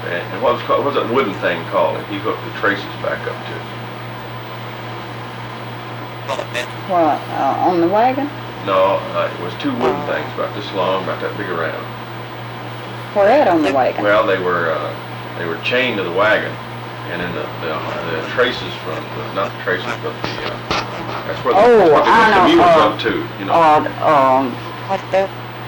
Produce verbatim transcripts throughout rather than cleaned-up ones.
And, and what was called, what was that wooden thing called that he hooked the traces back up to? What, uh, on the wagon? No, uh, it was two wooden things about this long, about that big around. Where at on the wagon? Well, they were uh, they were chained to the wagon, and then the the, the traces from the, not the traces, but the uh, that's where the, Oh, that's what I the, know, the mules uh, up to, you know. Uh, um, What the?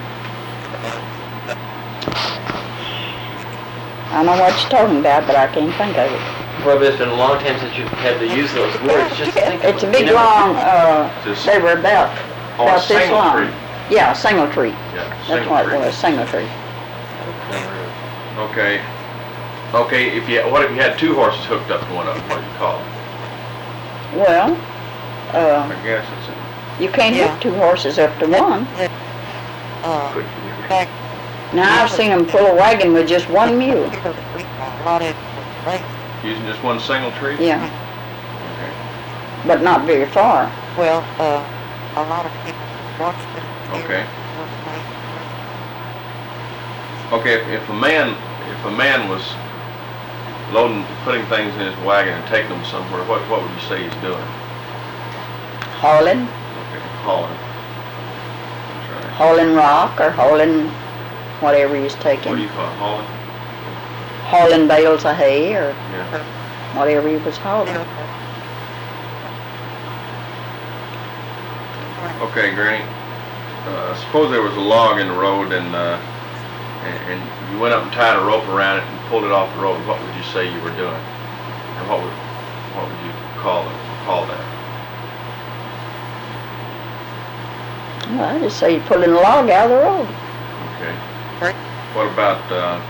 I know what you're talking about, but I can't think of it. Well, it's been a long time since you've had to use those words. Just think It's a of it. big, You never- long, uh, Just- they were about, Oh, a about this single long. tree. Yeah, a single tree. Yeah, That's single what tree. it was, single tree. Okay. Okay, if you what if you had two horses hooked up to one of them? What do you call them? Well, uh, I guess it's a, you can't Yeah. hook two horses up to one. Uh, could back Now, I've seen them pull a wagon with just one mule. here, we got a lot of like, using just one single tree. Yeah, Okay. but not very far. well, uh, a lot of people watch them. here Okay. one night. Okay, if, if a man, if a man was loading, putting things in his wagon and taking them somewhere, what, what would you say he's doing? Hauling, Okay, hauling. That's right. hauling rock or hauling whatever he's What do taking. you call it, hauling? Hauling bales of hay or Yeah. whatever he was hauling. Okay, Granny. Uh, suppose there was a log in the road and, uh, and, and you went up and tied a rope around it and pulled it off the road. What would you say you were doing? And what would, what would you call it, call that? Well, I just say you're pulling a log out of the road. Okay. Right. What about, uh,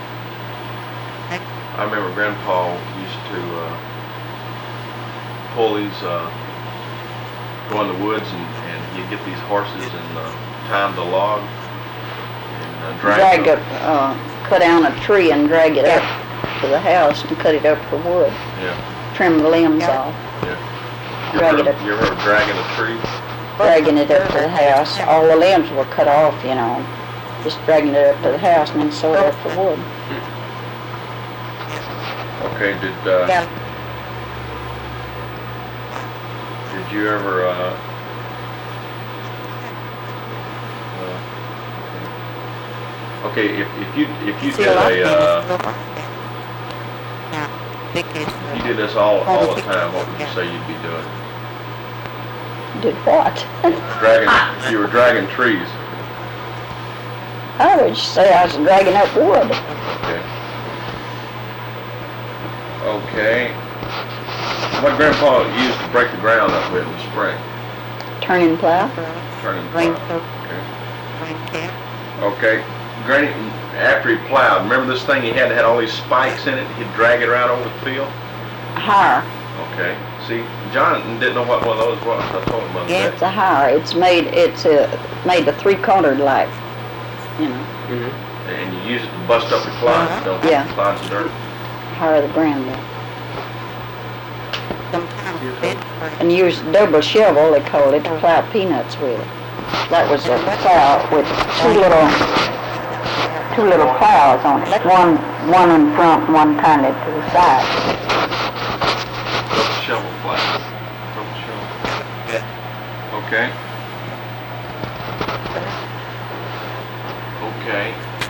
I remember Grandpa used to, uh, pull these, uh, go in the woods and, and he'd get these horses and, uh, tie them to a log and uh, drag Drag them. it, uh, cut down a tree and drag it up to the house and cut it up for wood. Yeah, Trim the limbs Yeah. off, yeah. You Drag ever, it up. you ever dragging a tree? dragging it up to the house. All the limbs were cut off, you know. Just dragging it up to the house and then sew it up for wood. Okay, did, uh, Yeah. did you ever, uh, uh, okay, if, if you, if you See, did a lot a, of uh, things go now, big if you issue. did this all, all the time, what would you say you'd be doing? Did what? Dragging, you were dragging trees. I would say I was dragging up wood. Okay. Okay. What Grandpa used to break the ground up with in the spring? Turning plow. Turning Rain plow. soak, Okay. rain cap. Okay. Granny, after he plowed, remember this thing he had that had all these spikes in it? He'd drag it around over the field? Hire. Okay. See, John didn't know what one of those was. I told him about Yeah. that. It's a hire. It's made, it's a, made a three-cornered like, you know, Mhm. And you use it to bust up the clods, Uh-huh. don't you? Yeah. Clods of dirt. hire the ground up. Sometimes Bedford. And use double shovel, they call it, to plow peanuts with. That was a plow with two little, two little plows on it. One, one in front, and one kind of to the side. Double shovel plow. Double shovel. Okay. Okay.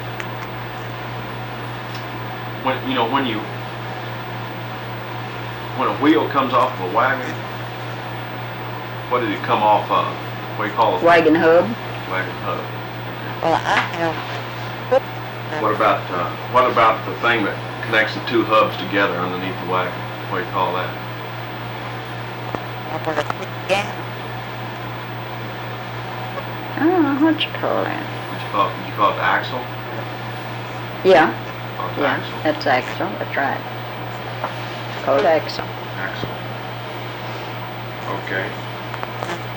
When, you know, when you, when a wheel comes off of a wagon, what did it come off of? What do you call it? Wagon hub. Wagon hub. Well, I have put. What about, uh, what about the thing that connects the two hubs together underneath the wagon? What do you call that? I put a quick gap. I don't know what you call that. What you call it? Did you call it the axle? Yeah, Call it the yeah, axle. that's axle, that's right. It's called axle. Axle. Okay.